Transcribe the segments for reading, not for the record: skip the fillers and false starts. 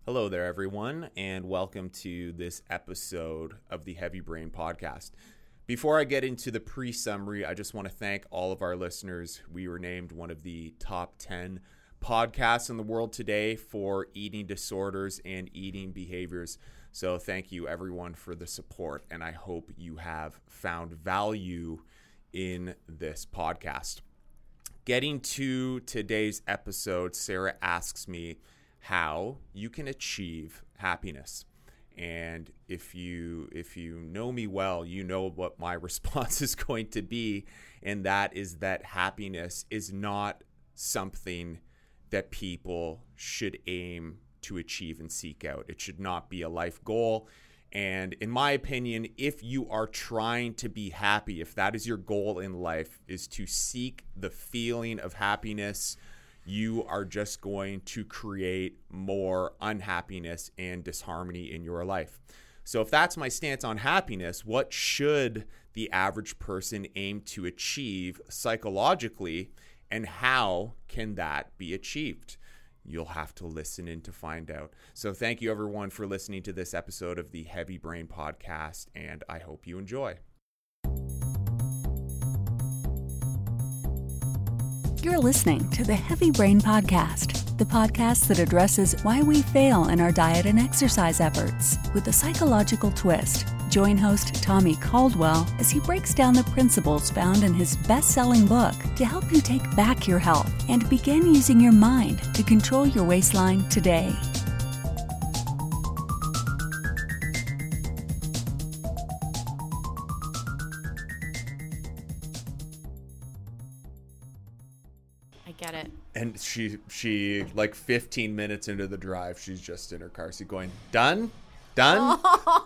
Hello there, everyone, and welcome to this episode of the Heavy Brain Podcast. Before I get into the pre-summary, I just want to thank all of our listeners. We were named one of the top 10 podcasts in the world today for eating disorders and eating behaviors. So thank you, everyone, for the support, and I hope you have found value in this podcast. Getting to today's episode, Sarah asks me how you can achieve happiness. And if you know me well, you know what my response is going to be, and that is that happiness is not something that people should aim to achieve and seek out. It should not be a life goal. And in my opinion, if you are trying to be happy, if that is your goal in life, is to seek the feeling of happiness, you are just going to create more unhappiness and disharmony in your life. So if that's my stance on happiness, what should the average person aim to achieve psychologically, and how can that be achieved? You'll have to listen in to find out. So thank you, everyone, for listening to this episode of the Heavy Brain Podcast, and I hope you enjoy. You're listening to the Heavy Brain Podcast, the podcast that addresses why we fail in our diet and exercise efforts with a psychological twist. Join host Tommy Caldwell as he breaks down the principles found in his best-selling book to help you take back your health and begin using your mind to control your waistline today. Get it. And she like 15 minutes into the drive, she's just in her car seat going, done? Done?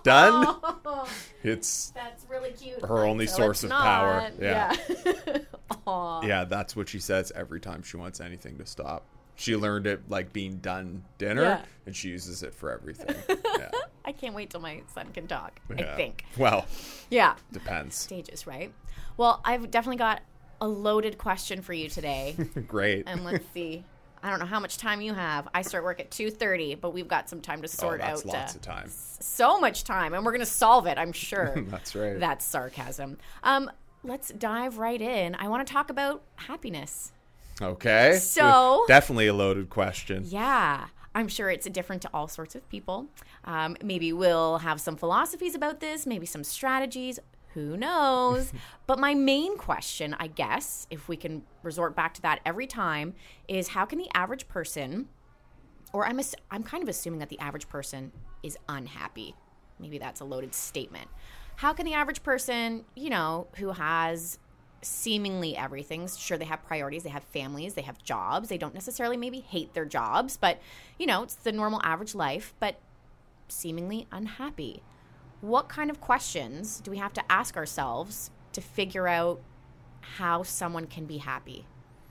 It's that's really cute. her only source of power. Yeah. Yeah, that's what she says every time she wants anything to stop. She learned it like being done dinner, and she uses it for everything. Yeah. I can't wait till my son can talk, Yeah. I think. Well, yeah. depends. Stages, right? Well, I've definitely got a loaded question for you today. Great. And let's see. I don't know how much time you have. I start work at 2:30, but we've got some time to sort that's out. Lots of time. So much time, and we're going to solve it, I'm sure. That's right. That's sarcasm. Let's dive right in. I want to talk about happiness. Okay. So definitely a loaded question. Yeah. I'm sure it's different to all sorts of people. Maybe we'll have some philosophies about this, maybe some strategies. Who knows? But my main question, I guess, if we can resort back to that every time, is how can the average person, or I'm kind of assuming that the average person is unhappy. Maybe that's a loaded statement. How can the average person, who has seemingly everything, sure, they have priorities, they have families, they have jobs, they don't necessarily maybe hate their jobs, but, it's the normal average life, but seemingly unhappy. What kind of questions do we have to ask ourselves to figure out how someone can be happy?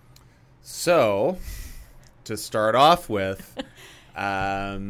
So, to start off with, I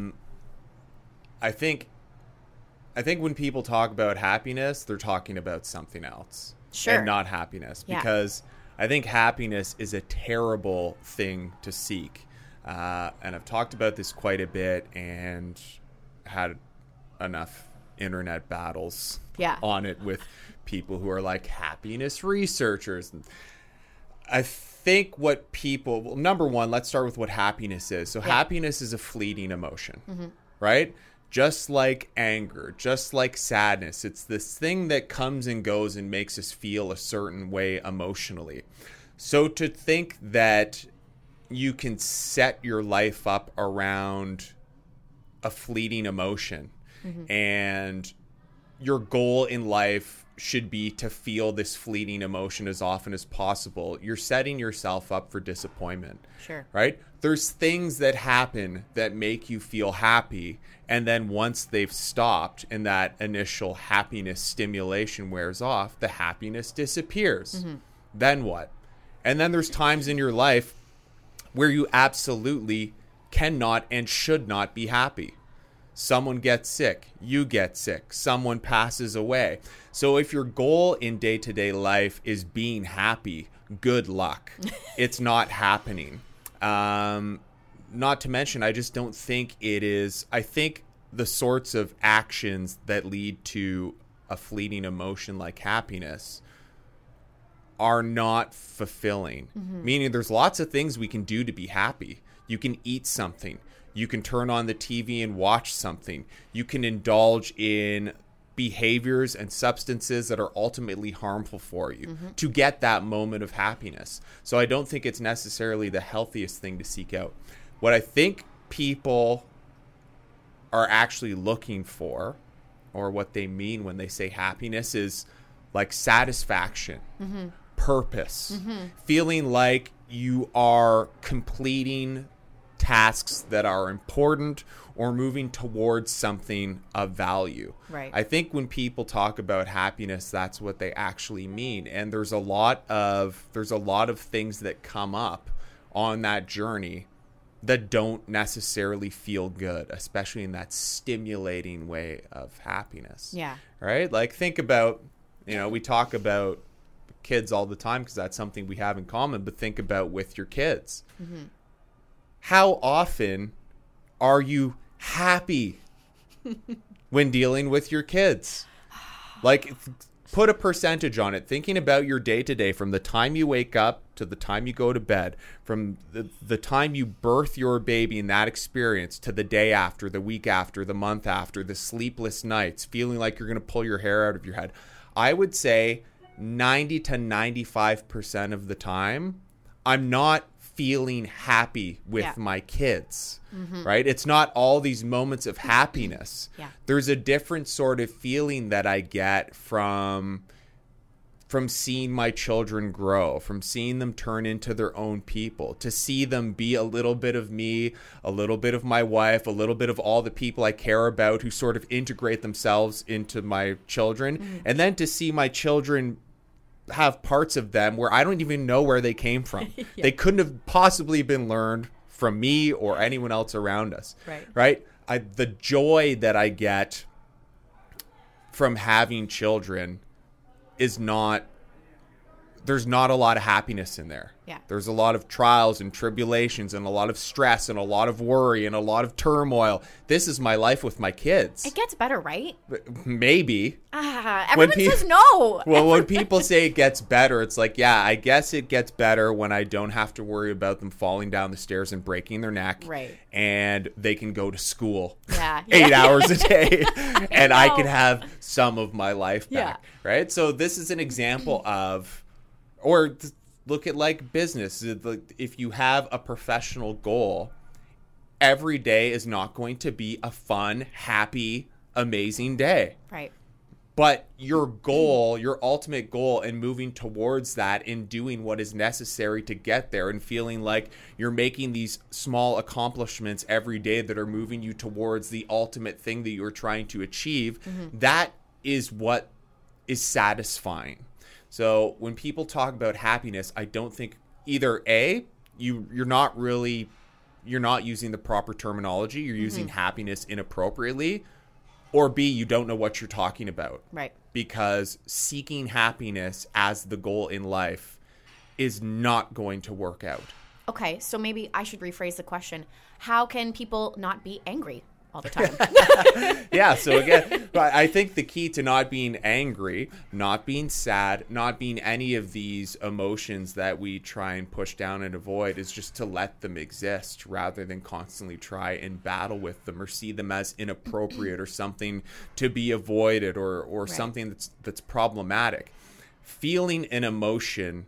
think when people talk about happiness, they're talking about something else. Sure. And not happiness. Yeah. Because I think happiness is a terrible thing to seek. And I've talked about this quite a bit and had enough internet battles on it with people who are like happiness researchers. I think what people, number one, let's start with what happiness is. So happiness is a fleeting emotion, right? Just like anger, just like sadness. It's this thing that comes and goes and makes us feel a certain way emotionally. So to think that you can set your life up around a fleeting emotion, and your goal in life should be to feel this fleeting emotion as often as possible, you're setting yourself up for disappointment. Sure. Right? There's things that happen that make you feel happy, and then once they've stopped and that initial happiness stimulation wears off, the happiness disappears. Then what? And then there's times in your life where you absolutely cannot and should not be happy. Someone gets sick, you get sick, someone passes away. So if your goal in day-to-day life is being happy, good luck. It's not happening. not to mention, I just don't think it is. I think the sorts of actions that lead to a fleeting emotion like happiness are not fulfilling. Meaning there's lots of things we can do to be happy. You can eat something. You can turn on the TV and watch something. You can indulge in behaviors and substances that are ultimately harmful for you to get that moment of happiness. So I don't think it's necessarily the healthiest thing to seek out. What I think people are actually looking for, or what they mean when they say happiness, is like satisfaction, purpose, feeling like you are completing tasks that are important or moving towards something of value. Right. I think when people talk about happiness, that's what they actually mean. And there's a lot of things that come up on that journey that don't necessarily feel good, especially in that stimulating way of happiness. Yeah. Right? Like, think about, we talk about kids all the time because that's something we have in common, but think about with your kids. How often are you happy when dealing with your kids? Like, put a percentage on it, thinking about your day to day, from the time you wake up to the time you go to bed, from the time you birth your baby and that experience to the day after, the week after, the month after, the sleepless nights, feeling like you're going to pull your hair out of your head. I would say 90 to 95% of the time, I'm not feeling happy with my kids, right? It's not all these moments of happiness. There's a different sort of feeling that I get from seeing my children grow, from seeing them turn into their own people, to see them be a little bit of me, a little bit of my wife, a little bit of all the people I care about who sort of integrate themselves into my children, and then to see my children have parts of them where I don't even know where they came from. They couldn't have possibly been learned from me or anyone else around us. Right? The joy that I get from having children is not, there's not a lot of happiness in there. There's a lot of trials and tribulations and a lot of stress and a lot of worry and a lot of turmoil. This is my life with my kids. It gets better, right? Maybe. Everyone says no. Well, when people say it gets better, it's like, yeah, I guess it gets better when I don't have to worry about them falling down the stairs and breaking their neck. Right. And they can go to school 8 hours a day and I can have some of my life back. Right. So this is an example of, or look at like business. If you have a professional goal, every day is not going to be a fun, happy, amazing day. Right. But your goal, your ultimate goal, and moving towards that and doing what is necessary to get there and feeling like you're making these small accomplishments every day that are moving you towards the ultimate thing that you're trying to achieve, that is what is satisfying. So when people talk about happiness, I don't think either A, you're not using the proper terminology, you're using happiness inappropriately, or B, you don't know what you're talking about. Right. Because seeking happiness as the goal in life is not going to work out. Okay, so maybe I should rephrase the question. How can people not be angry all the time? Yeah, so again, I think the key to not being angry, not being sad, not being any of these emotions that we try and push down and avoid is just to let them exist rather than constantly try and battle with them or see them as inappropriate or something to be avoided or something that's problematic. Feeling an emotion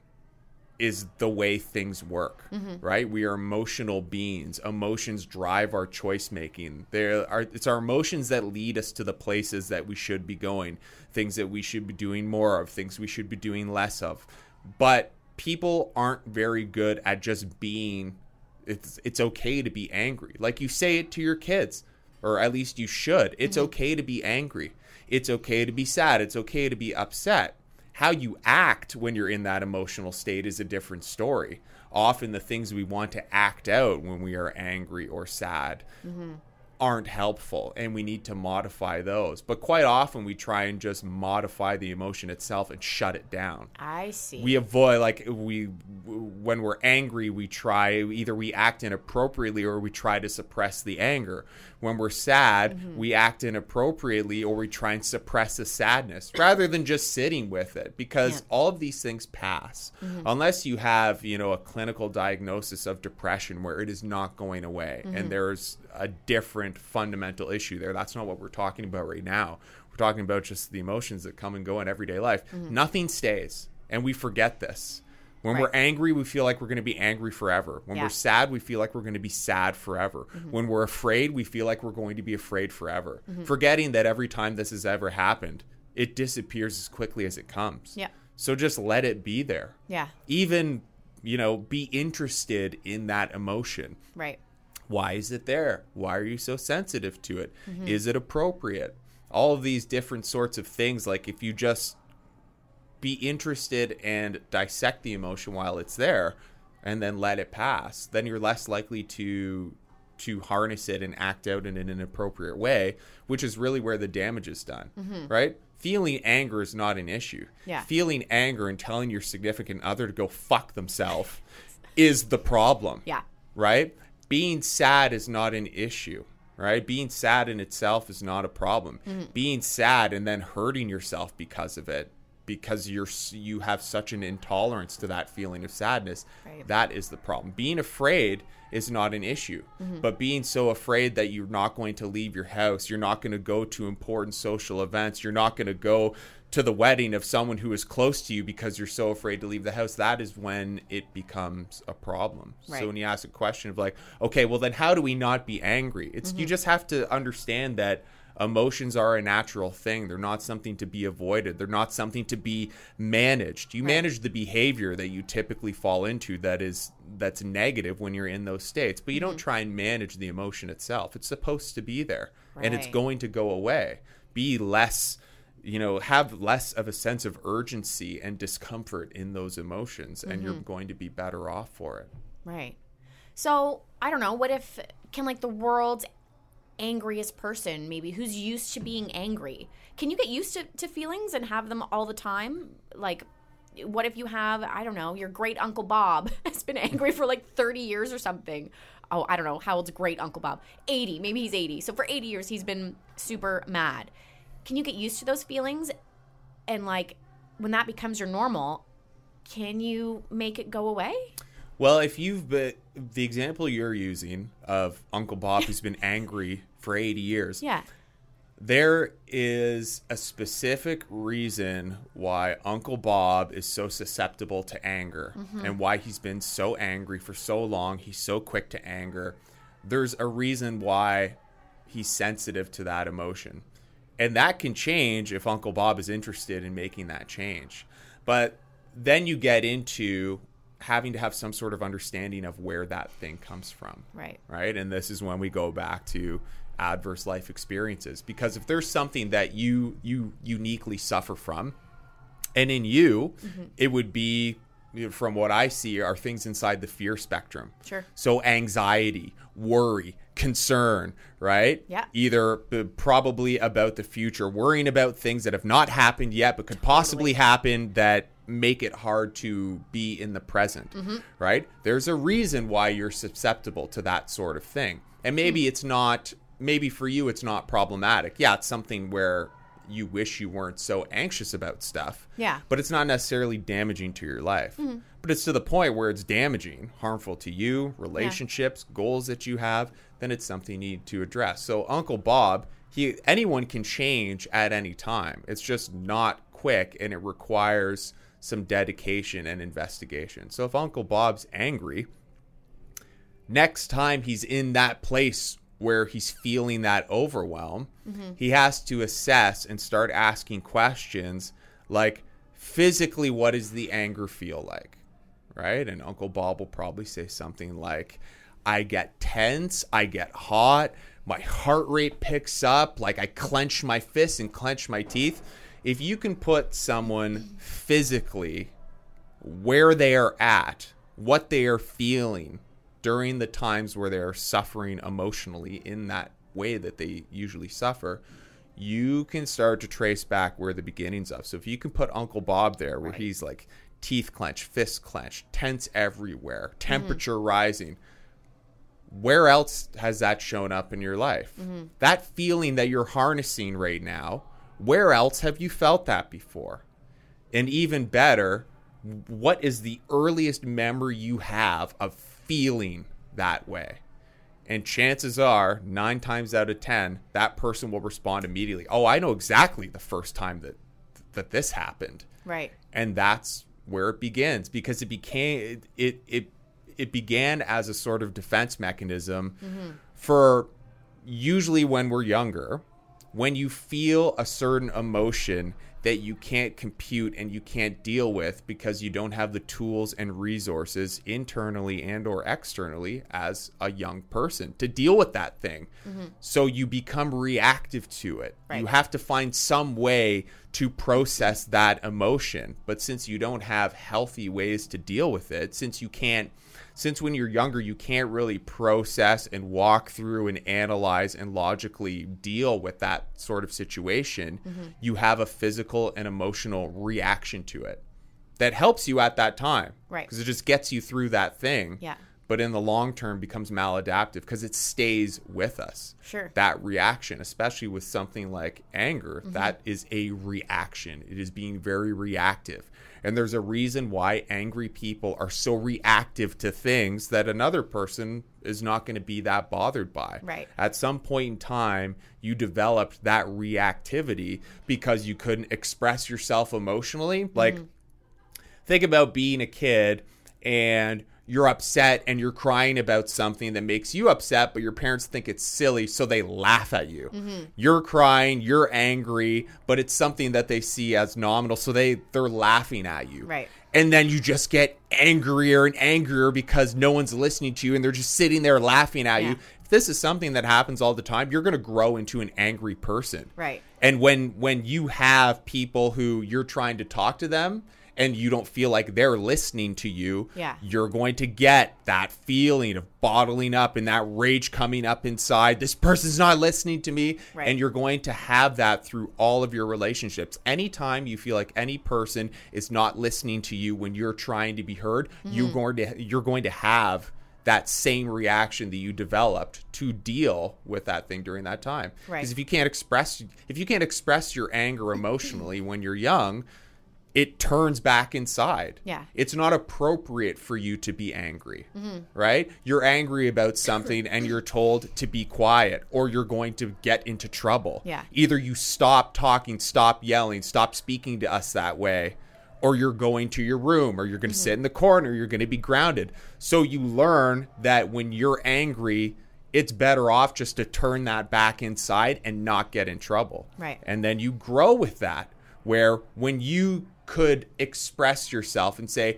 is the way things work, right? We are emotional beings. Emotions drive our choice making. It's our emotions that lead us to the places that we should be going, things that we should be doing more of, things we should be doing less of. But people aren't very good at just being. It's okay to be angry. Like you say it to your kids, or at least you should. It's okay to be angry. It's okay to be sad. It's okay to be upset. How you act when you're in that emotional state is a different story. Often the things we want to act out when we are angry or sad aren't helpful, and we need to modify those. But quite often we try and just modify the emotion itself and shut it down. I see. We avoid, like, when we're angry, we act inappropriately or we try to suppress the anger. When we're sad, we act inappropriately or we try and suppress the sadness rather than just sitting with it, because all of these things pass. Unless you have, a clinical diagnosis of depression where it is not going away and there's a different fundamental issue there. That's not what we're talking about right now. We're talking about just the emotions that come and go in everyday life. Nothing stays, and we forget this. When we're angry, we feel like we're going to be angry forever. When we're sad, we feel like we're going to be sad forever. When we're afraid, we feel like we're going to be afraid forever. Forgetting that every time this has ever happened, it disappears as quickly as it comes. Yeah. So just let it be there. Yeah. Even, be interested in that emotion. Right. Why is it there? Why are you so sensitive to it? Is it appropriate? All of these different sorts of things. Like, if you just be interested and dissect the emotion while it's there and then let it pass, then you're less likely to harness it and act out in an inappropriate way, which is really where the damage is done, right? Feeling anger is not an issue. Yeah. Feeling anger and telling your significant other to go fuck themselves is the problem. Yeah. Right? Being sad is not an issue, right? Being sad in itself is not a problem. Being sad and then hurting yourself because of it, because you have such an intolerance to that feeling of sadness, that is the problem. Being afraid is not an issue, but being so afraid that you're not going to leave your house, you're not going to go to important social events, you're not going to go to the wedding of someone who is close to you because you're so afraid to leave the house, that is when it becomes a problem. So when you ask a question of like, okay, well then how do we not be angry? It's you just have to understand that emotions are a natural thing. They're not something to be avoided. They're not something to be managed. You manage the behavior that you typically fall into that's negative when you're in those states, but you don't try and manage the emotion itself. It's supposed to be there and it's going to go away. Be less, have less of a sense of urgency and discomfort in those emotions, and you're going to be better off for it. Right. So, I don't know, what if, can like the world's angriest person, maybe who's used to being angry, can you get used to feelings and have them all the time? Like, what if you have, I don't know, your great Uncle Bob has been angry for like 30 years or something. Oh, I don't know, how old's great Uncle Bob? 80, maybe he's 80. So for 80 years he's been super mad. Can you get used to those feelings? And like, when that becomes your normal, can you make it go away? Well, if the example you're using of Uncle Bob who's been angry for 80 years, there is a specific reason why Uncle Bob is so susceptible to anger and why he's been so angry for so long. He's so quick to anger. There's a reason why he's sensitive to that emotion. And that can change if Uncle Bob is interested in making that change. But then you get into having to have some sort of understanding of where that thing comes from. Right. And this is when we go back to adverse life experiences. Because if there's something that you uniquely suffer from, and in you, it would be, from what I see, are things inside the fear spectrum. Sure. So anxiety, worry, concern, right? Yeah. Either probably about the future, worrying about things that have not happened yet but could possibly happen that make it hard to be in the present, right? There's a reason why you're susceptible to that sort of thing. And maybe it's not, maybe for you it's not problematic. Yeah, it's something where you wish you weren't so anxious about stuff. Yeah. But it's not necessarily damaging to your life. But it's to the point where it's damaging, harmful to you, relationships, goals that you have, then it's something you need to address. So Uncle Bob, anyone can change at any time. It's just not quick, and it requires some dedication and investigation. So if Uncle Bob's angry, next time he's in that place where he's feeling that overwhelm, he has to assess and start asking questions like, physically, what does the anger feel like? Right? And Uncle Bob will probably say something like, I get tense, I get hot, my heart rate picks up, like I clench my fists and clench my teeth. If you can put someone physically where they are at, what they are feeling during the times where they're suffering emotionally in that way that they usually suffer, you can start to trace back where the beginnings of. So if you can put Uncle Bob there where he's like teeth clenched, fists clenched, tense everywhere, temperature rising, where else has that shown up in your life? That feeling that you're harnessing right now, where else have you felt that before? And even better, what is the earliest memory you have of feeling that way? And chances are, 9 times out of 10, that person will respond immediately. Oh, I know exactly the first time that this happened. Right. And that's where it begins, because it began as a sort of defense mechanism for usually when we're younger, when you feel a certain emotion that you can't compute and you can't deal with because you don't have the tools and resources internally and or externally as a young person to deal with that thing. So you become reactive to it. Right. You have to find some way to process that emotion. But since you don't have healthy ways to deal with it, since when you're younger, you can't really process and walk through and analyze and logically deal with that sort of situation, you have a physical and emotional reaction to it that helps you at that time. Right. Because it just gets you through that thing. Yeah. But in the long term becomes maladaptive because it stays with us. Sure. That reaction, especially with something like anger, that is a reaction. It is being very reactive. And there's a reason why angry people are so reactive to things that another person is not going to be that bothered by. Right. At some point in time, you developed that reactivity because you couldn't express yourself emotionally. Like, think about being a kid and you're upset and you're crying about something that makes you upset, but your parents think it's silly, so they laugh at you. You're crying, you're angry, but it's something that they see as nominal, so they're laughing at you. Right. And then you just get angrier and angrier because no one's listening to you and they're just sitting there laughing at you. If this is something that happens all the time, you're going to grow into an angry person. Right. And when you have people who you're trying to talk to them and you don't feel like they're listening to you, you're going to get that feeling of bottling up and that rage coming up inside. This person's not listening to me. Right. And you're going to have that through all of your relationships. Anytime you feel like any person is not listening to you when you're trying to be heard, you're going to have that same reaction that you developed to deal with that thing during that time. Right. Because if you can't express your anger emotionally when you're young, it turns back inside. Yeah. It's not appropriate for you to be angry, right? You're angry about something and you're told to be quiet or you're going to get into trouble. Yeah. Either you stop talking, stop yelling, stop speaking to us that way, or you're going to your room, or you're going to sit in the corner, you're going to be grounded. So you learn that when you're angry, it's better off just to turn that back inside and not get in trouble. Right. And then you grow with that, where when you could express yourself and say,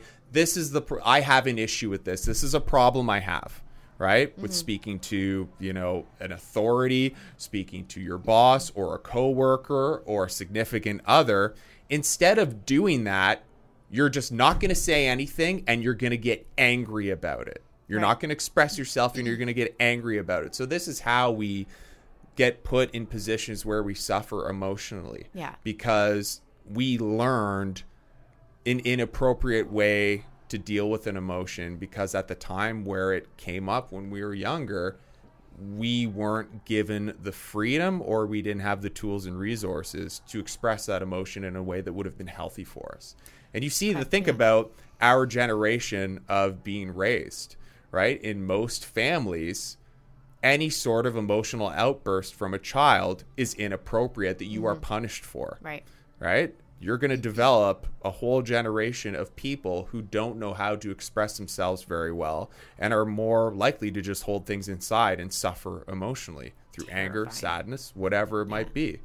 I have an issue with this. This is a problem I have, right? With speaking to, an authority, speaking to your boss or a coworker or a significant other. Instead of doing that, you're just not going to say anything and you're going to get angry about it. You're not going to express yourself and you're going to get angry about it. So this is how we get put in positions where we suffer emotionally. Yeah. Because we learned an inappropriate way to deal with an emotion, because at the time where it came up when we were younger, we weren't given the freedom or we didn't have the tools and resources to express that emotion in a way that would have been healthy for us. And you see, think about our generation of being raised, right? In most families, any sort of emotional outburst from a child is inappropriate, that you are punished for. Right? You're going to develop a whole generation of people who don't know how to express themselves very well and are more likely to just hold things inside and suffer emotionally through anger, sadness, whatever it might be.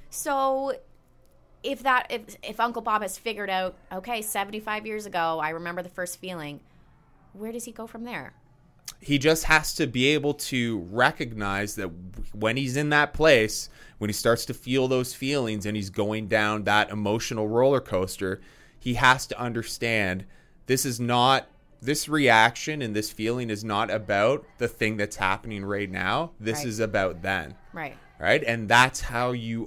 So if Uncle Bob has figured out, okay, 75 years ago, I remember the first feeling, where does he go from there? He just has to be able to recognize that when he's in that place, when he starts to feel those feelings and he's going down that emotional roller coaster, he has to understand this is not this reaction and this feeling is not about the thing that's happening right now. This is about then. Right. Right. And that's how you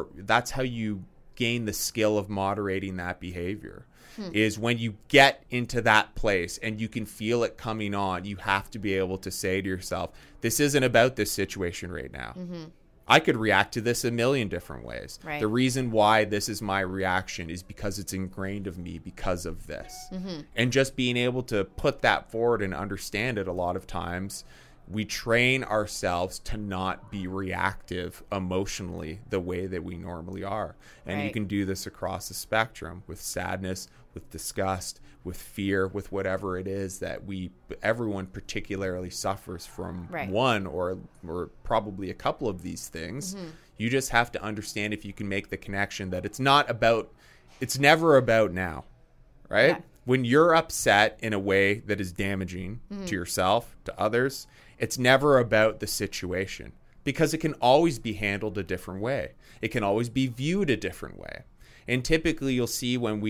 gain the skill of moderating that behavior. Is when you get into that place and you can feel it coming on, you have to be able to say to yourself, this isn't about this situation right now. I could react to this a million different ways. Right. The reason why this is my reaction is because it's ingrained of me because of this. And just being able to put that forward and understand it, a lot of times we train ourselves to not be reactive emotionally the way that we normally are. And you can do this across the spectrum with sadness, with disgust, with fear, with whatever it is that everyone particularly suffers from one or probably a couple of these things. You just have to understand, if you can make the connection, that it's never about now, right? Yeah. When you're upset in a way that is damaging to yourself, to others, it's never about the situation, because it can always be handled a different way. It can always be viewed a different way. And typically you'll see when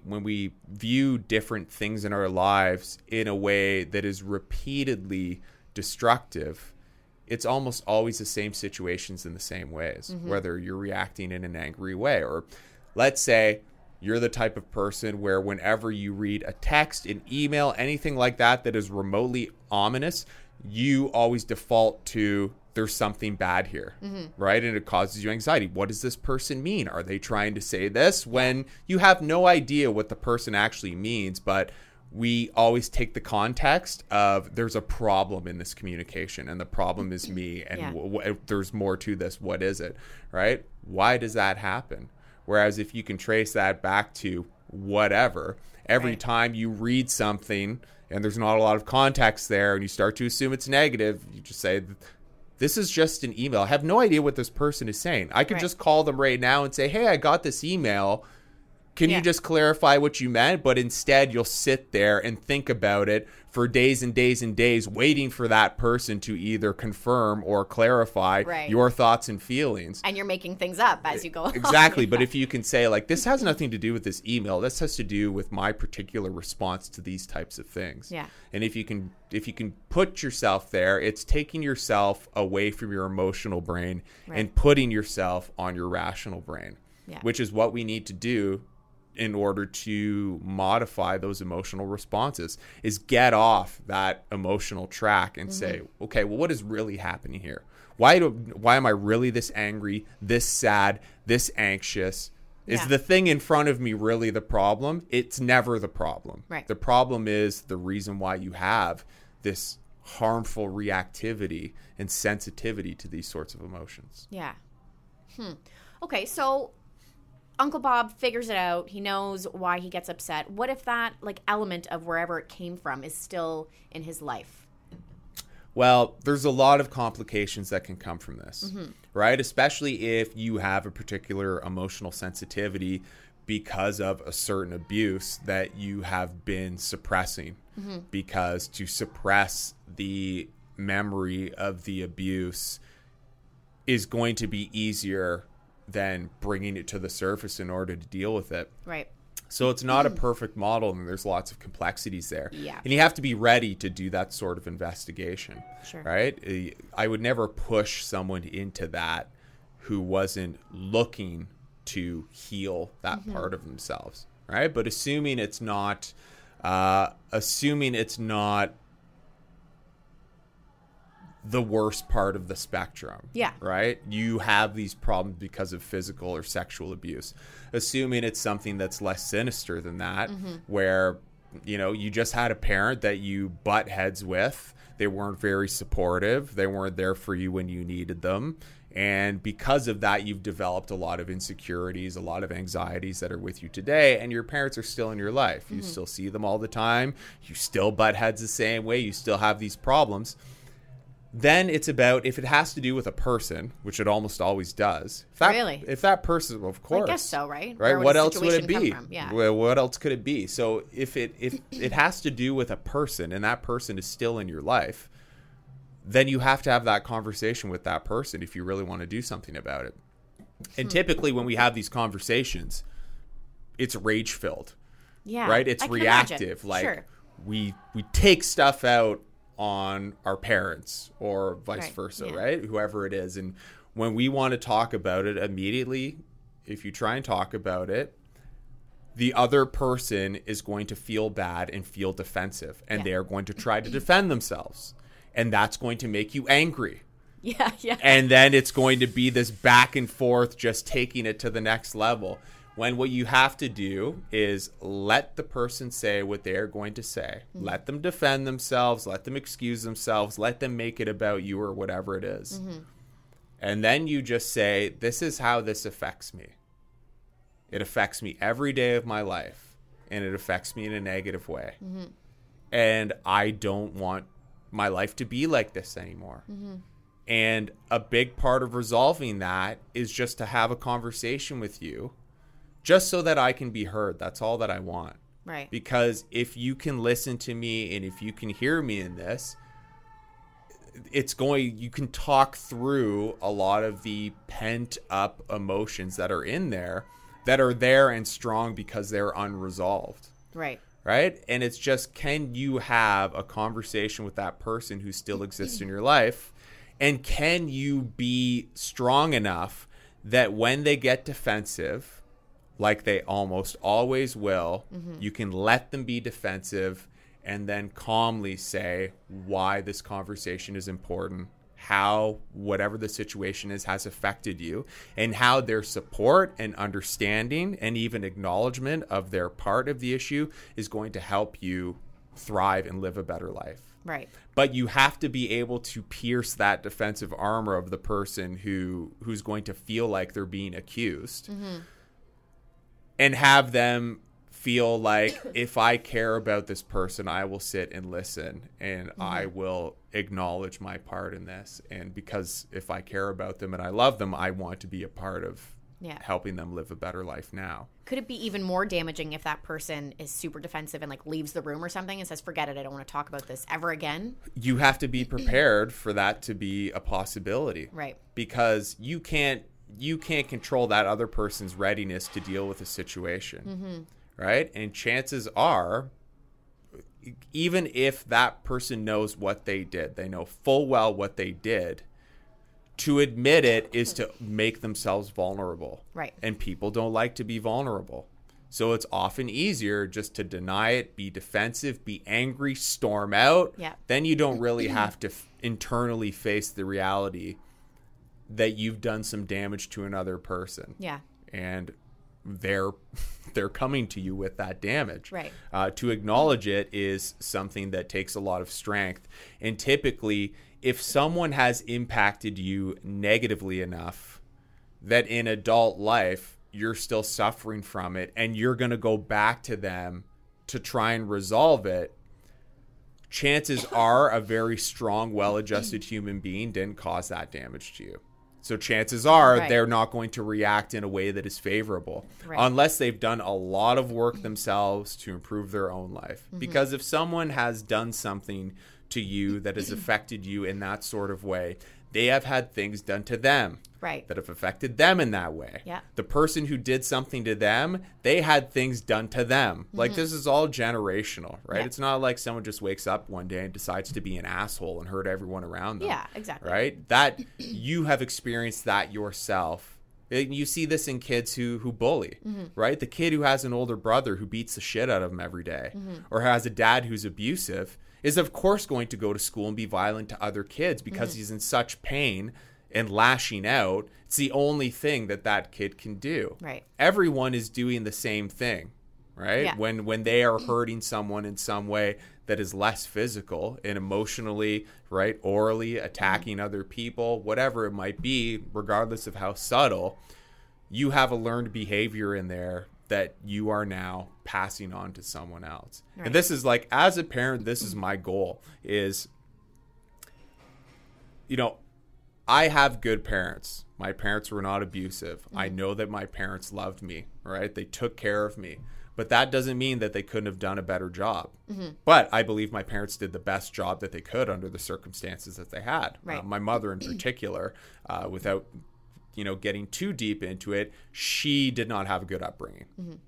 we view different things in our lives in a way that is repeatedly destructive, it's almost always the same situations in the same ways, whether you're reacting in an angry way, or let's say you're the type of person where whenever you read a text, an email, anything like that is remotely ominous, you always default to, there's something bad here, right? And it causes you anxiety. What does this person mean? Are they trying to say this? When you have no idea what the person actually means, but we always take the context of, there's a problem in this communication and the problem is me, and there's more to this. What is it, right? Why does that happen? Whereas if you can trace that back to whatever, every time you read something and there's not a lot of context there and you start to assume it's negative, you just say, this is just an email. I have no idea what this person is saying. I could just call them right now and say, hey, I got this email. Can you just clarify what you meant? But instead, you'll sit there and think about it for days and days and days, waiting for that person to either confirm or clarify your thoughts and feelings. And you're making things up as you go along. Exactly. But if you can say, like, this has nothing to do with this email. This has to do with my particular response to these types of things. Yeah. And if you can put yourself there, it's taking yourself away from your emotional brain and putting yourself on your rational brain, which is what we need to do in order to modify those emotional responses, is get off that emotional track and say, okay, well, what is really happening here? Why am I really this angry, this sad, this anxious? Is the thing in front of me really the problem? It's never the problem. Right. The problem is the reason why you have this harmful reactivity and sensitivity to these sorts of emotions. Yeah. Okay, so Uncle Bob figures it out. He knows why he gets upset. What if that element of wherever it came from is still in his life? Well, there's a lot of complications that can come from this, right? Especially if you have a particular emotional sensitivity because of a certain abuse that you have been suppressing. Because to suppress the memory of the abuse is going to be easier than bringing it to the surface in order to deal with it. Right. So it's not a perfect model, and there's lots of complexities there. Yeah. And you have to be ready to do that sort of investigation. Sure. Right? I would never push someone into that who wasn't looking to heal that part of themselves. Right? But assuming it's not the worst part of the spectrum. Yeah. Right? You have these problems because of physical or sexual abuse. Assuming it's something that's less sinister than that, where, you just had a parent that you butt heads with. They weren't very supportive. They weren't there for you when you needed them. And because of that, you've developed a lot of insecurities, a lot of anxieties that are with you today, and your parents are still in your life. You still see them all the time. You still butt heads the same way. You still have these problems. Then it's about, if it has to do with a person, which it almost always does. If that person, well, of course. I guess so, right? Right. What else would it be? Yeah. Well, what else could it be? So if it has to do with a person and that person is still in your life, then you have to have that conversation with that person if you really want to do something about it. And typically when we have these conversations, it's rage-filled. Yeah. Right? It's reactive. Sure. we take stuff out on our parents or vice versa, Yeah. right? Whoever it is. And when we want to talk about it immediately, if you try and talk about it, the other person is going to feel bad and feel defensive, and they are going to try to defend themselves. And that's going to make you angry. Yeah. And then it's going to be this back and forth, just taking it to the next level. When what you have to do is let the person say what they're going to say. Mm-hmm. Let them defend themselves. Let them excuse themselves. Let them make it about you or whatever it is. Mm-hmm. And then you just say, this is how this affects me. It affects me every day of my life, and it affects me in a negative way. Mm-hmm. And I don't want my life to be like this anymore. Mm-hmm. And a big part of resolving that is just to have a conversation with you, just so that I can be heard. That's all that I want. Right. Because if you can listen to me and if you can hear me in this, you can talk through a lot of the pent up emotions that are in there, that are there and strong because they're unresolved. Right. Right? And it's just, can you have a conversation with that person who still exists in your life? And can you be strong enough that when they get defensive, like they almost always will, you can let them be defensive and then calmly say why this conversation is important, how whatever the situation is has affected you, and how their support and understanding and even acknowledgement of their part of the issue is going to help you thrive and live a better life. Right. But you have to be able to pierce that defensive armor of the person who's going to feel like they're being accused, and have them feel like, if I care about this person, I will sit and listen, and I will acknowledge my part in this. And because if I care about them and I love them, I want to be a part of helping them live a better life now. Could it be even more damaging if that person is super defensive and like leaves the room or something and says, forget it, I don't want to talk about this ever again? You have to be prepared for that to be a possibility. Right. Because you can't control that other person's readiness to deal with a situation. Right? And chances are, even if that person knows what they did, they know full well what they did, to admit it is to make themselves vulnerable. Right. And people don't like to be vulnerable. So it's often easier just to deny it, be defensive, be angry, storm out. Yeah. Then you don't really have to internally face the reality that you've done some damage to another person. Yeah. And they're coming to you with that damage. Right. To acknowledge it is something that takes a lot of strength. And typically, if someone has impacted you negatively enough that in adult life you're still suffering from it and you're going to go back to them to try and resolve it, chances are a very strong, well-adjusted human being didn't cause that damage to you. So chances are they're not going to react in a way that is favorable unless they've done a lot of work themselves to improve their own life. Because if someone has done something to you that has affected you in that sort of way, they have had things done to them that have affected them in that way. Yeah. The person who did something to them, they had things done to them. Like, this is all generational, right? Yeah. It's not like someone just wakes up one day and decides to be an asshole and hurt everyone around them. Yeah, exactly. Right? That you have experienced that yourself. You see this in kids who bully, right? The kid who has an older brother who beats the shit out of him every day, or has a dad who's abusive, is of course going to go to school and be violent to other kids because he's in such pain and lashing out. It's the only thing that kid can do. Right. Everyone is doing the same thing, right? Yeah. When they are hurting someone in some way that is less physical and emotionally, right, orally attacking other people, whatever it might be, regardless of how subtle, you have a learned behavior in there that you are now passing on to someone else. Right. And this is like, as a parent, this is my goal is, I have good parents. My parents were not abusive. I know that my parents loved me, right? They took care of me. But that doesn't mean that they couldn't have done a better job. But I believe my parents did the best job that they could under the circumstances that they had. Right. My mother in particular, without getting too deep into it, she did not have a good upbringing.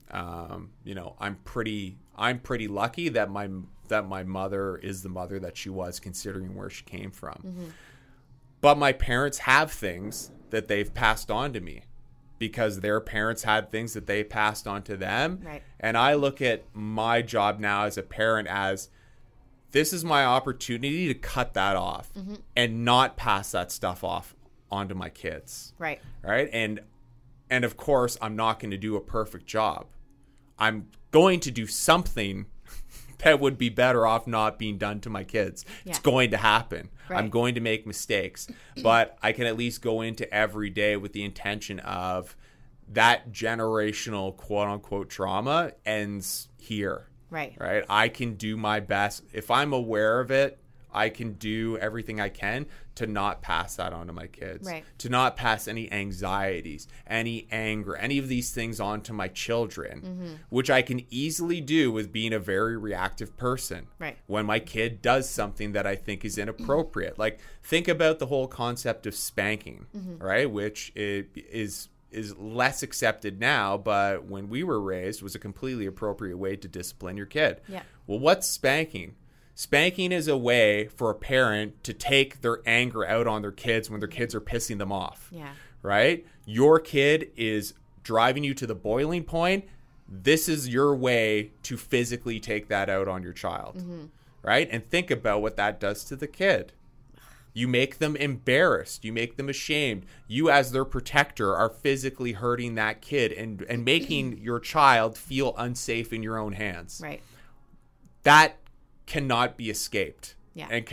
I'm pretty lucky that my mother is the mother that she was, considering where she came from. But my parents have things that they've passed on to me because their parents had things that they passed on to them. Right. And I look at my job now as a parent as, this is my opportunity to cut that off and not pass that stuff off onto my kids. Right. Right. And of course, I'm not going to do a perfect job. I'm going to do something that would be better off not being done to my kids. Yeah. It's going to happen. Right. I'm going to make mistakes, but I can at least go into every day with the intention of that generational quote unquote trauma ends here. Right. Right. I can do my best. If I'm aware of it, I can do everything I can to not pass that on to my kids. Right. To not pass any anxieties, any anger, any of these things on to my children, which I can easily do with being a very reactive person. Right. When my kid does something that I think is inappropriate. Like, think about the whole concept of spanking, right? Which is less accepted now, but when we were raised was a completely appropriate way to discipline your kid. Yeah. Well, what's spanking? Spanking is a way for a parent to take their anger out on their kids when their kids are pissing them off. Yeah. Right? Your kid is driving you to the boiling point. This is your way to physically take that out on your child. Right? And think about what that does to the kid. You make them embarrassed. You make them ashamed. You, as their protector, are physically hurting that kid and making your child feel unsafe in your own hands. Right. That cannot be escaped. Yeah. And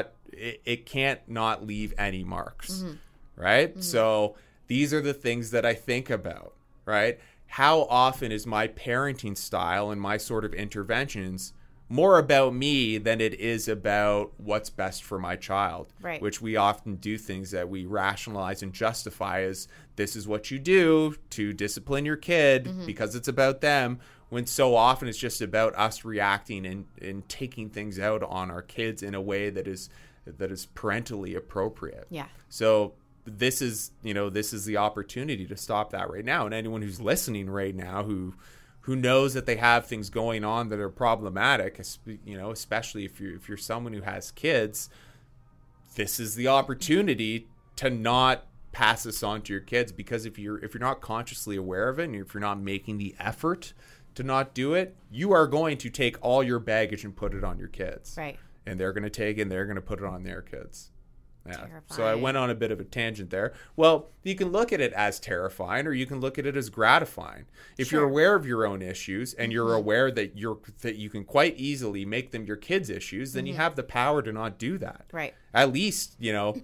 it can't not leave any marks. Right? So these are the things that I think about. Right? How often is my parenting style and my sort of interventions more about me than it is about what's best for my child? Right. Which we often do things that we rationalize and justify as, this is what you do to discipline your kid because it's about them, when so often it's just about us reacting and taking things out on our kids in a way that is parentally appropriate. Yeah. So this is the opportunity to stop that right now. And anyone who's listening right now who knows that they have things going on that are problematic, especially if you're someone who has kids, this is the opportunity to not pass this on to your kids, because if you're not consciously aware of it, and if you're not making the effort to not do it, you are going to take all your baggage and put it on your kids. Right. And they're going to take it and they're going to put it on their kids. Yeah. Terrifying. So I went on a bit of a tangent there. Well, you can look at it as terrifying, or you can look at it as gratifying. If you're aware of your own issues and you're aware that you can quite easily make them your kids' issues, then you have the power to not do that. Right. At least,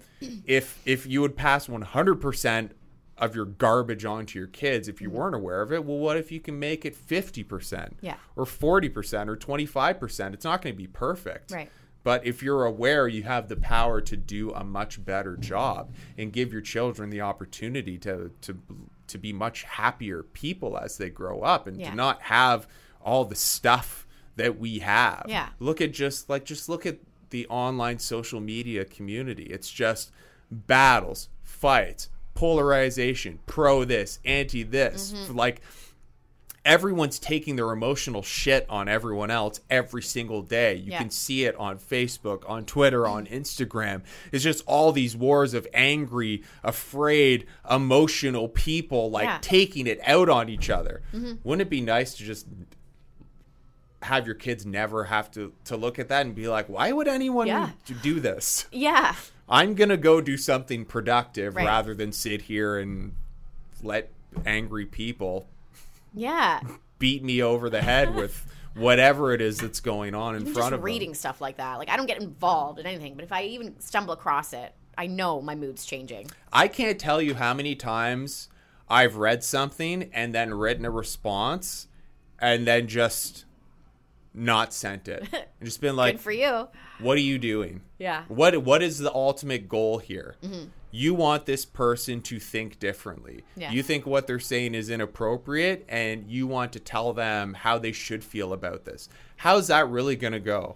if you would pass 100% of your garbage onto your kids if you weren't aware of it, well, what if you can make it 50%? Yeah. Or 40% or 25%? It's not going to be perfect. Right. But if you're aware, you have the power to do a much better job and give your children the opportunity to be much happier people as they grow up, and to not have all the stuff that we have. Yeah. Look at just look at the online social media community. It's just battles, fights, polarization, pro this, anti this. Like, everyone's taking their emotional shit on everyone else every single day. You can see it on Facebook, on Twitter, on Instagram. It's just all these wars of angry, afraid, emotional people taking it out on each other. Wouldn't it be nice to just have your kids never have to look at that and be like, why would anyone do this? Yeah. I'm going to go do something productive rather than sit here and let angry people beat me over the head with whatever it is that's going on in front of them. Reading stuff like that. Like, I don't get involved in anything, but if I even stumble across it, I know my mood's changing. I can't tell you how many times I've read something and then written a response and then just not sent it. And just been like, good for you. What are you doing? Yeah. What is the ultimate goal here? You want this person to think differently. Yeah. You think what they're saying is inappropriate, and you want to tell them how they should feel about this. How's that really going to go?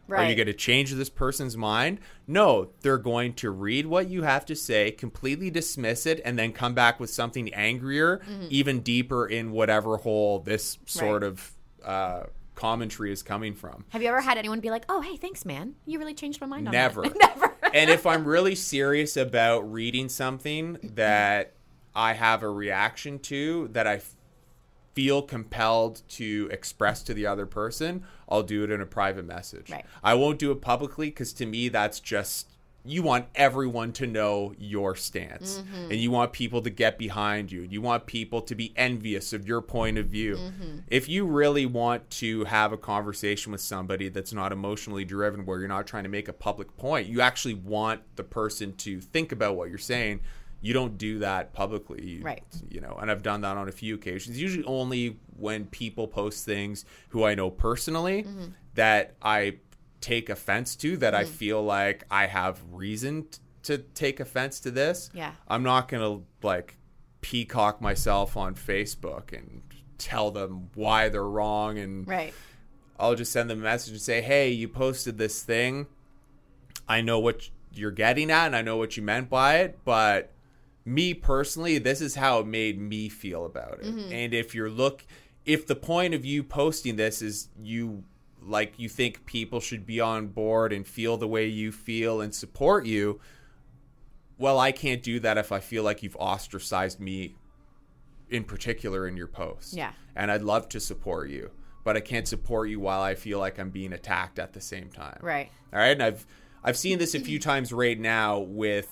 Are you Right. going to change this person's mind? No, they're going to read what you have to say, completely dismiss it, and then come back with something angrier, even deeper in whatever hole this sort of commentary is coming from. Have you ever had anyone be like, "Oh, hey, thanks, man. You really changed my mind on Never. that." Never. And if I'm really serious about reading something that I have a reaction to, that I feel compelled to express to the other person, I'll do it in a private message. Right. I won't do it publicly because to me, that's just, you want everyone to know your stance and you want people to get behind you. You want people to be envious of your point of view. If you really want to have a conversation with somebody that's not emotionally driven, where you're not trying to make a public point, you actually want the person to think about what you're saying. You don't do that publicly. Right. You know, and I've done that on a few occasions, usually only when people post things who I know personally that I take offense to, that I feel like I have reason to take offense to this. Yeah. I'm not going to like peacock myself on Facebook and tell them why they're wrong. And Right. I'll just send them a message and say, hey, you posted this thing. I know what you're getting at and I know what you meant by it, but me personally, this is how it made me feel about it. And if the point of you posting this is you think people should be on board and feel the way you feel and support you, well, I can't do that if I feel like you've ostracized me in particular in your post. Yeah. And I'd love to support you, but I can't support you while I feel like I'm being attacked at the same time. Right. All right. And I've seen this a few times right now with,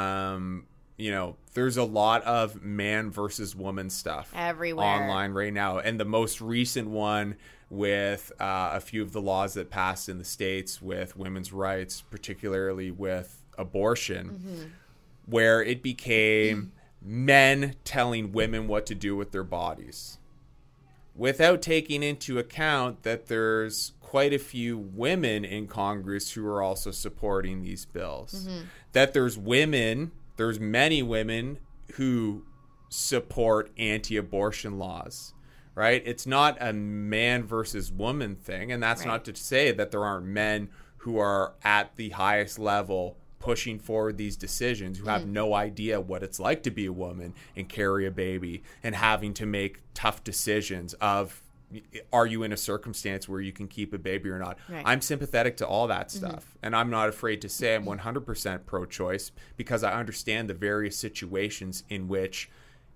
there's a lot of man versus woman stuff Everywhere. online right now. And the most recent one with a few of the laws that passed in the States with women's rights, particularly with abortion, where it became men telling women what to do with their bodies, without taking into account that there's quite a few women in Congress who are also supporting these bills. That there's many women who support anti-abortion laws, right? It's not a man versus woman thing. And that's not to say that there aren't men who are at the highest level pushing forward these decisions, who have no idea what it's like to be a woman and carry a baby and having to make tough decisions of, are you in a circumstance where you can keep a baby or not? Right. I'm sympathetic to all that stuff. And I'm not afraid to say I'm 100% pro-choice because I understand the various situations in which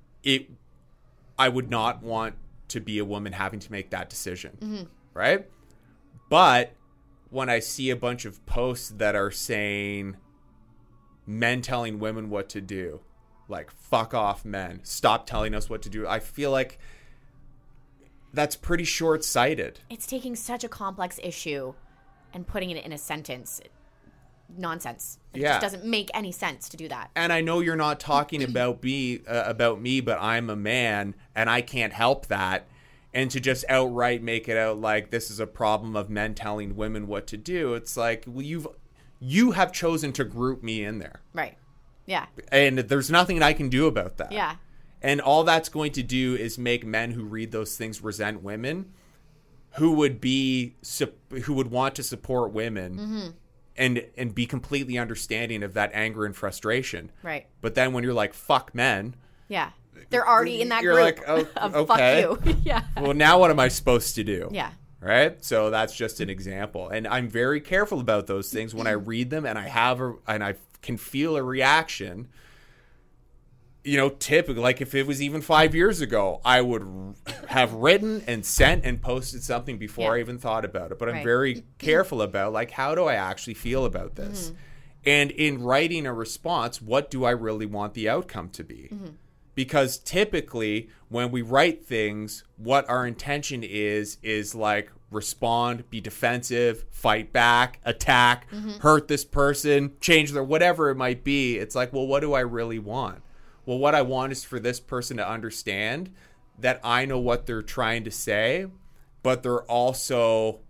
I would not want to be a woman having to make that decision. Right? But when I see a bunch of posts that are saying men telling women what to do, like, fuck off, men, stop telling us what to do, I feel like that's pretty short-sighted. It's taking such a complex issue and putting it in a sentence. Nonsense. It just doesn't make any sense to do that. And I know you're not talking about me, but I'm a man and I can't help that. And to just outright make it out like this is a problem of men telling women what to do, it's like, well, you have chosen to group me in there. Right. Yeah. And there's nothing I can do about that. Yeah. And all that's going to do is make men who read those things resent women, who would want to support women and be completely understanding of that anger and frustration. Right. But then when you're like, fuck men. Yeah. They're already in that you're group like, oh, of okay. fuck you. Yeah. Well, now what am I supposed to do? Yeah. Right? So that's just an example. And I'm very careful about those things when I read them and I can feel a reaction. Typically, like if it was even 5 years ago, I would have written and sent and posted something before I even thought about it. But I'm very careful about, like, how do I actually feel about this? And in writing a response, what do I really want the outcome to be? Because typically when we write things, what our intention is like respond, be defensive, fight back, attack, hurt this person, change their whatever it might be. It's like, well, what do I really want? Well, what I want is for this person to understand that I know what they're trying to say, but they're also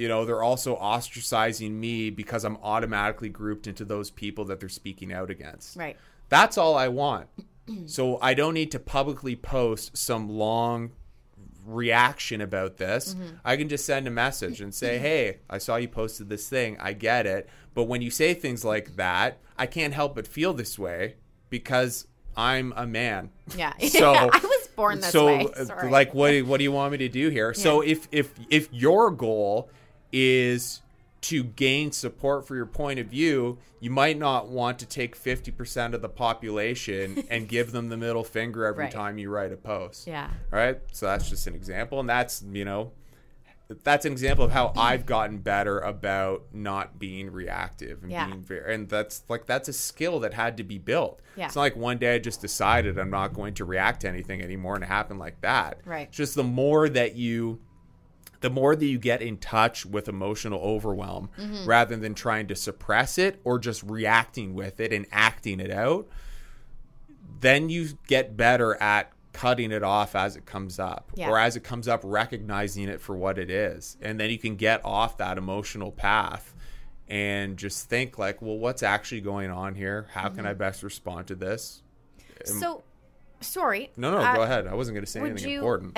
ostracizing me because I'm automatically grouped into those people that they're speaking out against. Right. That's all I want. So I don't need to publicly post some long reaction about this, I can just send a message and say, hey, I saw you posted this thing. I get it. But when you say things like that, I can't help but feel this way because I'm a man. Yeah. So I was born this way. Sorry. Like, what do you want me to do here? Yeah. So if your goal is to gain support for your point of view, you might not want to take 50% of the population and give them the middle finger every time you write a post. Yeah. All right. So that's just an example. And that's an example of how I've gotten better about not being reactive and being and that's a skill that had to be built. Yeah. It's not like one day I just decided I'm not going to react to anything anymore and it happened like that. Right. It's just the more that you get in touch with emotional overwhelm rather than trying to suppress it or just reacting with it and acting it out, then you get better at cutting it off as it comes up or as it comes up, recognizing it for what it is. And then you can get off that emotional path and just think like, well, what's actually going on here? How can I best respond to this? So, sorry. No, go ahead. I wasn't going to say anything important.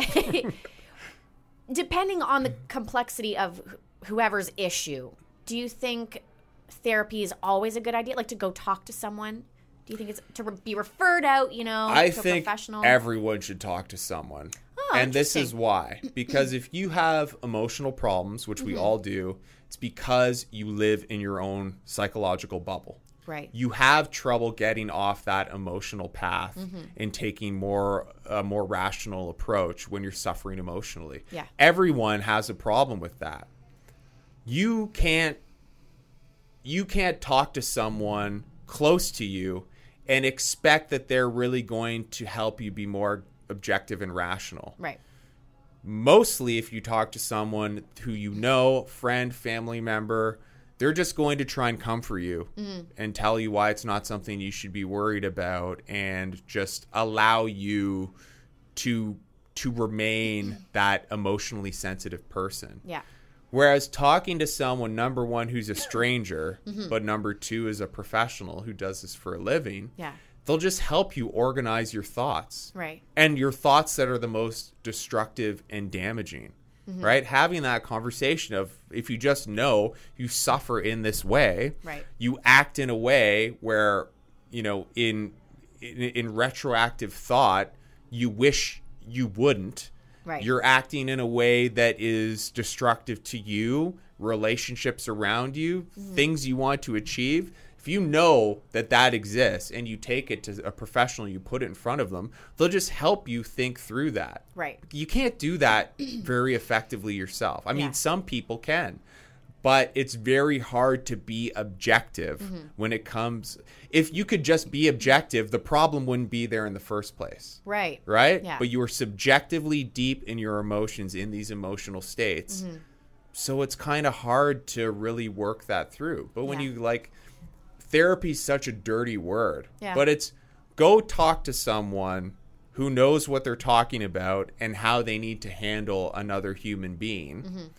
Depending on the complexity of whoever's issue, do you think therapy is always a good idea? Like to go talk to someone? Do you think it's to be referred out, to a professional? Everyone should talk to someone. Oh, and this is why. Because if you have emotional problems, which we all do, it's because you live in your own psychological bubble. Right. You have trouble getting off that emotional path and taking a more rational approach when you're suffering emotionally. Yeah. Everyone has a problem with that. You can't talk to someone close to you and expect that they're really going to help you be more objective and rational. Right. Mostly if you talk to someone who friend, family member, they're just going to try and comfort you and tell you why it's not something you should be worried about and just allow you to remain that emotionally sensitive person. Yeah. Whereas talking to someone, number one, who's a stranger, but number two is a professional who does this for a living, they'll just help you organize your thoughts. Right. And your thoughts that are the most destructive and damaging. Right? Having that conversation of if you just know you suffer in this way, you act in a way where, in retroactive thought, you wish you wouldn't. Right. You're acting in a way that is destructive to you, relationships around you, things you want to achieve. If you know that exists and you take it to a professional, you put it in front of them, they'll just help you think through that. Right. You can't do that very effectively yourself. I mean, some people can, but it's very hard to be objective when it comes. If you could just be objective, the problem wouldn't be there in the first place. Right. Right? Yeah. But you are subjectively deep in your emotions in these emotional states. So it's kind of hard to really work that through. But when you therapy is such a dirty word, but it's go talk to someone who knows what they're talking about and how they need to handle another human being.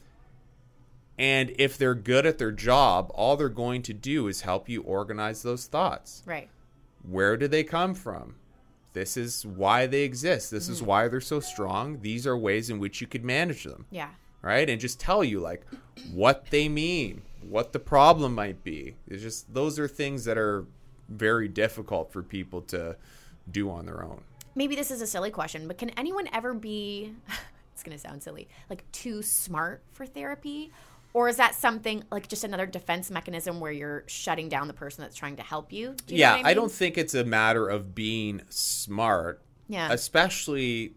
And if they're good at their job, all they're going to do is help you organize those thoughts. Right. Where do they come from? This is why they exist. This is why they're so strong. These are ways in which you could manage them. Yeah. Right? And just tell you what they mean, what the problem might be. It's just those are things that are very difficult for people to do on their own. Maybe this is a silly question, but can anyone ever be, it's going to sound silly, too smart for therapy? Or is that something just another defense mechanism where you're shutting down the person that's trying to help you? Do you know what I mean? I don't think it's a matter of being smart. Yeah. Especially,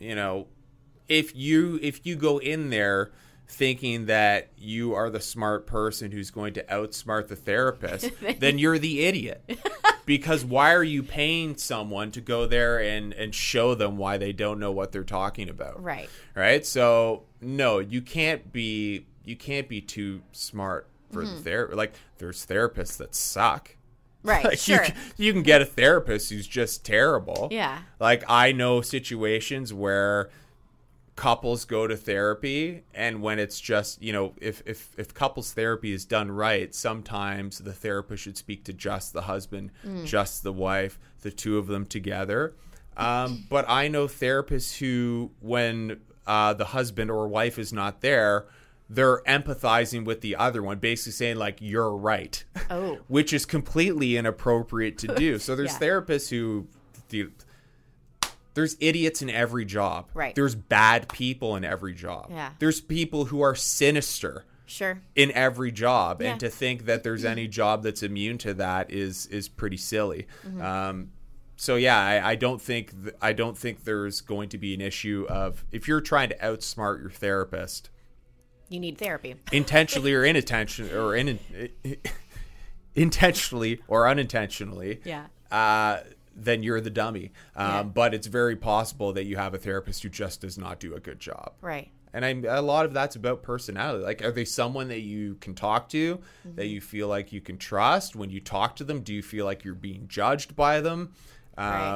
if you go in there thinking that you are the smart person who's going to outsmart the therapist, then you're the idiot. Because why are you paying someone to go there and show them why they don't know what they're talking about? Right. Right? So, no, you can't be too smart for the therapy. There's therapists that suck. Right, sure. You can get a therapist who's just terrible. Yeah. I know situations where couples go to therapy, and when it's just, if couples therapy is done right, sometimes the therapist should speak to just the husband, just the wife, the two of them together. But I know therapists who, when the husband or wife is not there, they're empathizing with the other one, basically saying like, you're right. Oh. Which is completely inappropriate to do. So there's therapists who, there's idiots in every job. Right. There's bad people in every job. Yeah. There's people who are sinister. Sure. In every job. Yeah. And to think that there's any job that's immune to that is pretty silly. So yeah, I don't think there's going to be an issue of, if you're trying to outsmart your therapist, you need therapy. intentionally or intentionally or unintentionally. Yeah. Then you're the dummy. But it's very possible that you have a therapist who just does not do a good job. Right. And a lot of that's about personality. Like, are they someone that you can talk to, that you feel like you can trust? When you talk to them, do you feel like you're being judged by them? Right.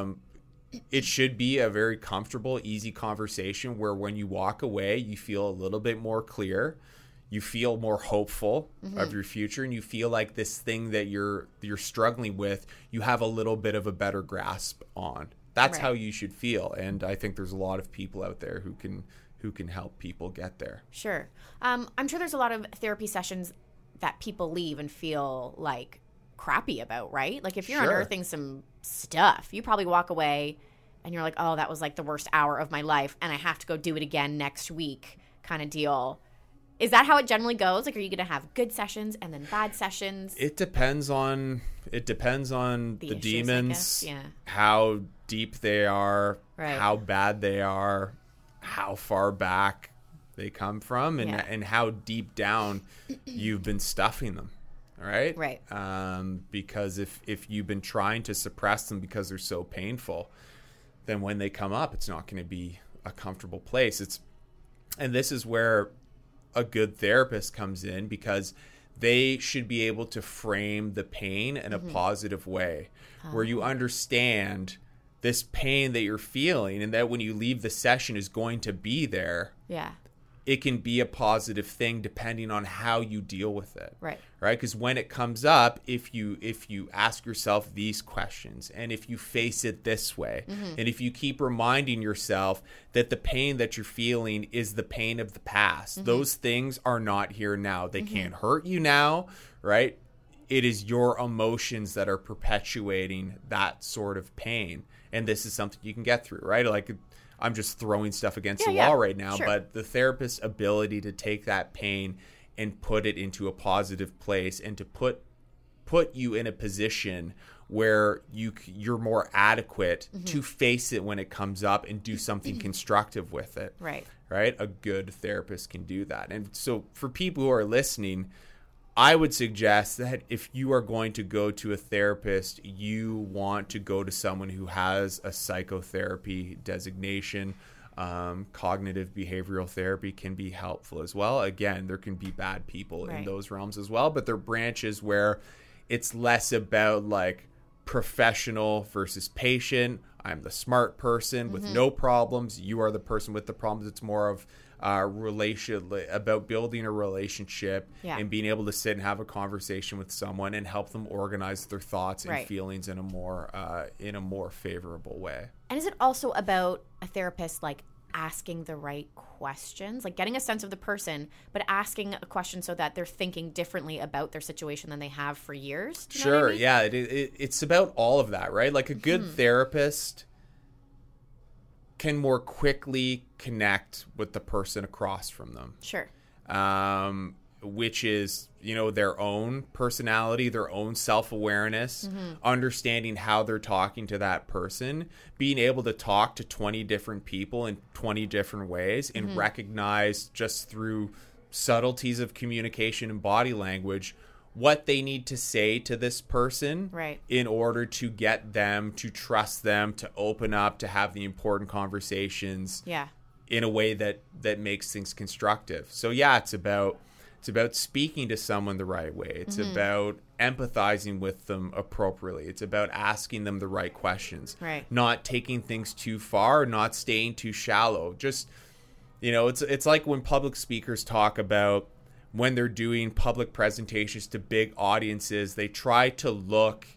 It should be a very comfortable, easy conversation where when you walk away, you feel a little bit more clear. You feel more hopeful of your future, and you feel like this thing that you're struggling with, you have a little bit of a better grasp on. That's how you should feel. And I think there's a lot of people out there who can help people get there. Sure. I'm sure there's a lot of therapy sessions that people leave and feel like crappy about, right? Like if you're unearthing some stuff, you probably walk away and you're like, oh, that was like the worst hour of my life and I have to go do it again next week kind of deal. Is that how it generally goes? Like, are you going to have good sessions and then bad sessions? It depends on the issues, demons, yeah. how deep they are, Right. how bad they are, how far back they come from, and how deep down you've been stuffing them. All right. Right. Because if you've been trying to suppress them because they're so painful, then when they come up, it's not going to be a comfortable place. And this is where a good therapist comes in, because they should be able to frame the pain in a positive way, where you understand this pain that you're feeling, and that when you leave the session is going to be there. Yeah. It can be a positive thing depending on how you deal with it. Right. Right? Because when it comes up, if you ask yourself these questions, and if you face it this way, and if you keep reminding yourself that the pain that you're feeling is the pain of the past, those things are not here now. They can't hurt you now, right? It is your emotions that are perpetuating that sort of pain. And this is something you can get through, right? Like, I'm just throwing stuff against the wall right now, but the therapist's ability to take that pain and put it into a positive place, and to put you in a position where you're more adequate to face it when it comes up and do something constructive with it. Right. Right? A good therapist can do that. And so for people who are listening, I would suggest that if you are going to go to a therapist, you want to go to someone who has a psychotherapy designation. Cognitive behavioral therapy can be helpful as well. Again, there can be bad people in those realms as well, but they're branches where it's less about like professional versus patient. I'm the smart person with no problems. You are the person with the problems. It's more of about building a relationship and being able to sit and have a conversation with someone and help them organize their thoughts and feelings in a more favorable way. And is it also about a therapist like asking the right questions, like getting a sense of the person, but asking a question so that they're thinking differently about their situation than they have for years? Do you know what I mean? Yeah. It's about all of that, right? Like a good therapist can more quickly connect with the person across from them. Sure. Which is, their own personality, their own self-awareness, understanding how they're talking to that person, being able to talk to 20 different people in 20 different ways, and recognize just through subtleties of communication and body language what they need to say to this person in order to get them to trust them, to open up, to have the important conversations in a way that makes things constructive. So it's about speaking to someone the right way. It's about empathizing with them appropriately. It's about asking them the right questions, not taking things too far, not staying too shallow. Just, it's like when public speakers talk about when they're doing public presentations to big audiences, they try to look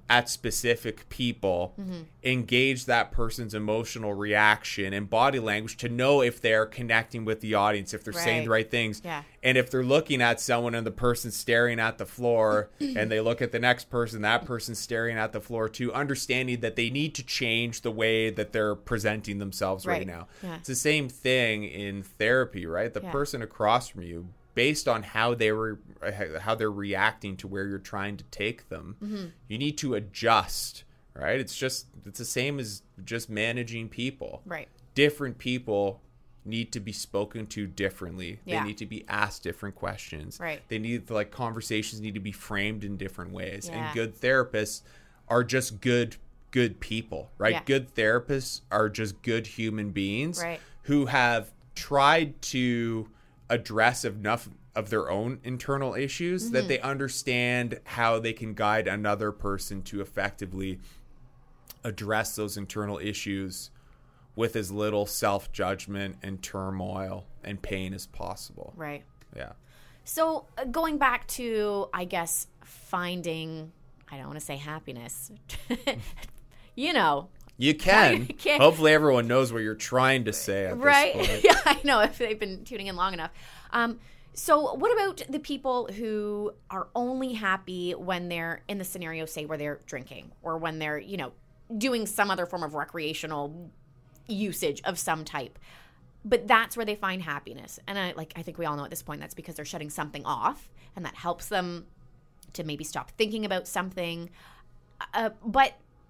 at specific people, engage that person's emotional reaction and body language to know if they're connecting with the audience, if they're saying the right things. Yeah. And if they're looking at someone and the person's staring at the floor and they look at the next person, that person's staring at the floor too, understanding that they need to change the way that they're presenting themselves right now. Yeah. It's the same thing in therapy, right? The person across from you, based on how they're reacting to where you're trying to take them, you need to adjust, right? It's the same as just managing people. Right. Different people need to be spoken to differently. Yeah. They need to be asked different questions. Right. They need, conversations need to be framed in different ways. Yeah. And good therapists are just good people, right? Yeah. Good therapists are just good human beings Right. who have tried to address enough of their own internal issues that they understand how they can guide another person to effectively address those internal issues with as little self-judgment and turmoil and pain as possible. Right. Yeah. So going back to, I guess, finding, I don't want to say happiness, you know. You can. Can't- Hopefully everyone knows what you're trying to say at Right? this point. Yeah, I know if they've been tuning in long enough. So what about the people who are only happy when they're in the scenario, say, where they're drinking or when they're, doing some other form of recreational usage of some type? But that's where they find happiness. And I think we all know at this point that's because they're shutting something off, and that helps them to maybe stop thinking about something. But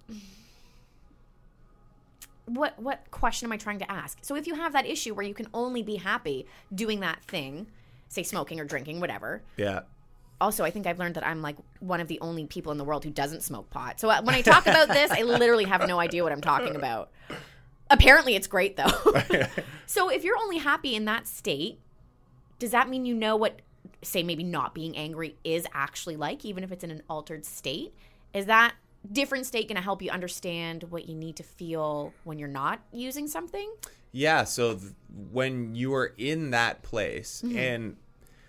what question am I trying to ask? So if you have that issue where you can only be happy doing that thing, say smoking or drinking, whatever. Yeah. Also, I think I've learned that I'm like one of the only people in the world who doesn't smoke pot. So when I talk about this, I literally have no idea what I'm talking about. Apparently it's great though. So if you're only happy in that state, does that mean you know what, say, maybe not being angry is actually like, even if it's in an altered state? Is that different state going to help you understand what you need to feel when you're not using something? Yeah, so when you are in that place, and,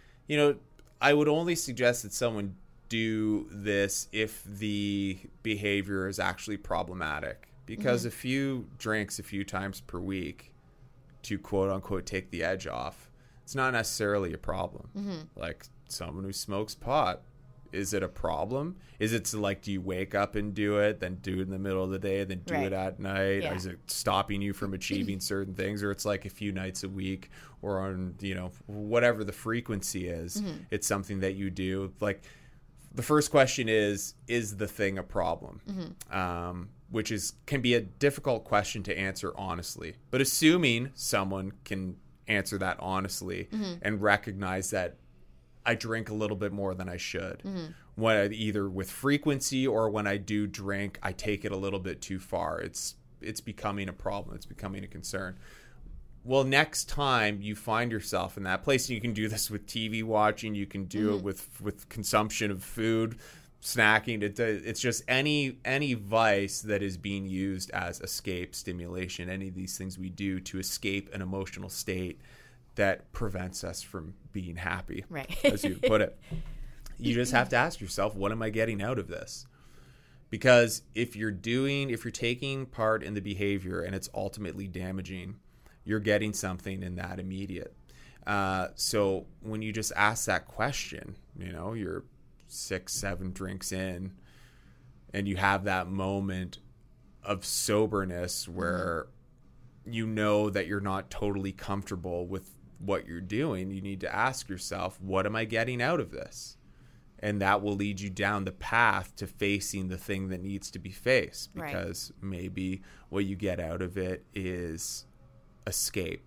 I would only suggest that someone do this if the behavior is actually problematic. Because if you drinks a few times per week to quote-unquote take the edge off, it's not necessarily a problem. Like someone who smokes pot, is it a problem? Is it do you wake up and do it, then do it in the middle of the day, then do it at night? Yeah. Or is it stopping you from achieving certain things? Or it's like a few nights a week, or on, whatever the frequency is, it's something that you do. Like the first question is the thing a problem? Which can be a difficult question to answer honestly. But assuming someone can answer that honestly and recognize that I drink a little bit more than I should. When either with frequency or when I do drink, I take it a little bit too far. It's becoming a problem. It's becoming a concern. Well, next time you find yourself in that place, and you can do this with TV watching, you can do it with consumption of food, snacking. It's just any vice that is being used as escape, stimulation, any of these things we do to escape an emotional state that prevents us from being happy, right? As you put it. You just have to ask yourself, what am I getting out of this? Because if you're taking part in the behavior and it's ultimately damaging, you're getting something in that immediate. So when you just ask that question, you're 6-7 drinks in and you have that moment of soberness where you know that you're not totally comfortable with what you're doing, you need to ask yourself, what am I getting out of this? And that will lead you down the path to facing the thing that needs to be faced, because maybe what you get out of it is escape.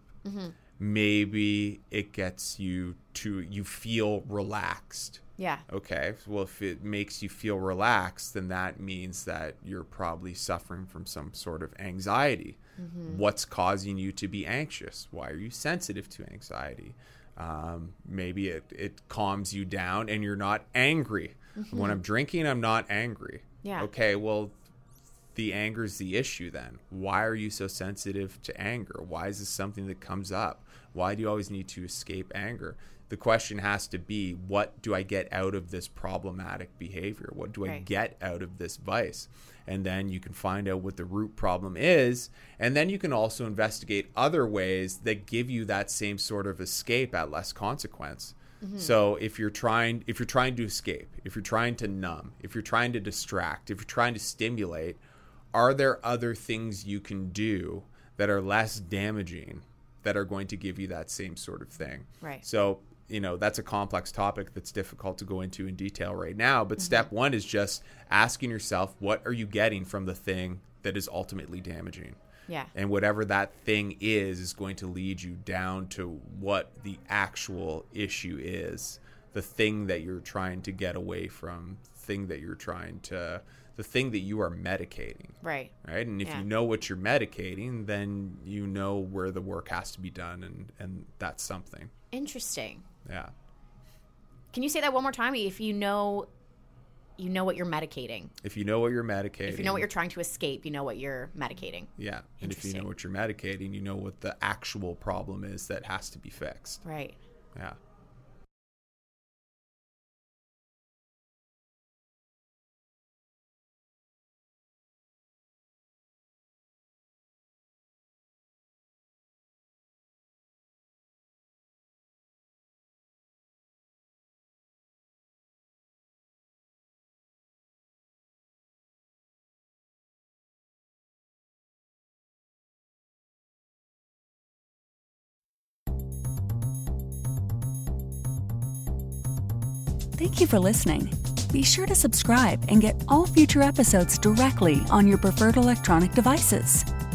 Maybe it gets you feel relaxed. Yeah. Okay. Well, if it makes you feel relaxed, then that means that you're probably suffering from some sort of anxiety. What's causing you to be anxious? Why are you sensitive to anxiety? Maybe it calms you down and you're not angry. When I'm drinking, I'm not angry. Yeah. Okay. Well, the anger is the issue then. Why are you so sensitive to anger? Why is this something that comes up? Why do you always need to escape anger? The question has to be, what do I get out of this problematic behavior? What do I get out of this vice? And then you can find out what the root problem is. And then you can also investigate other ways that give you that same sort of escape at less consequence. So if you're trying to escape, if you're trying to numb, if you're trying to distract, if you're trying to stimulate, are there other things you can do that are less damaging that are going to give you that same sort of thing? Right. So, that's a complex topic that's difficult to go into in detail right now. But step one is just asking yourself, what are you getting from the thing that is ultimately damaging? Yeah. And whatever that thing is going to lead you down to what the actual issue is, the thing that you're trying to get away from, the thing that you are medicating. Right. Right. And if you know what you're medicating, then you know where the work has to be done. And that's something. Interesting. Yeah. Can you say that one more time? If you know what you're medicating. If you know what you're medicating. If you know what you're trying to escape, you know what you're medicating. Yeah. And if you know what you're medicating, you know what the actual problem is that has to be fixed. Right. Yeah. Thank you for listening. Be sure to subscribe and get all future episodes directly on your preferred electronic devices.